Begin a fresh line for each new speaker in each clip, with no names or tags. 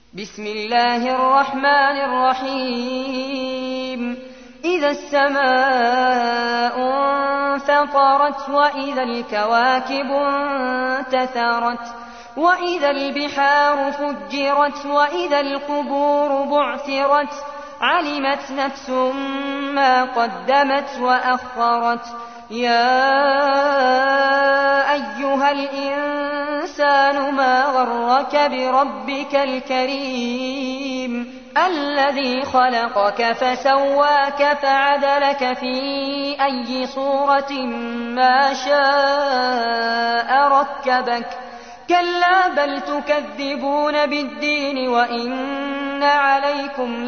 بسم الله الرحمن الرحيم إذا السماء انفطرت وإذا الكواكب انتثرت وإذا البحار فجرت وإذا القبور بعثرت علمت نفس ما قدمت وأخرت يا أيها الإنسان ما غرك بربك الكريم الذي خلقك فسواك فعدلك في أي صورة ما شاء ركبك كلا بل تكذبون بالدين وإن عليكم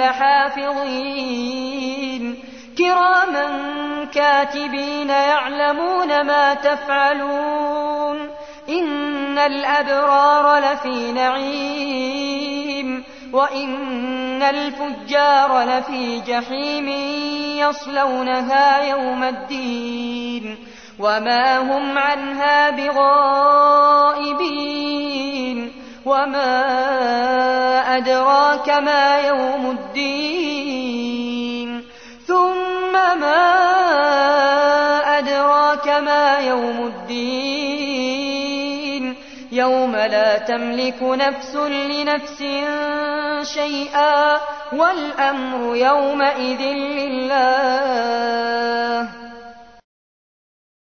لحافظين كراما كاتبين يعلمون ما تفعلون إن الأبرار لفي نعيم وإن الفجار لفي جحيم يصلونها يوم الدين وما هم عنها بغائبين وما أدراك ما يوم الدين ثم ما أدراك ما يوم الدين يوم لا تملك نفس لنفس شيئا والأمر يومئذ لله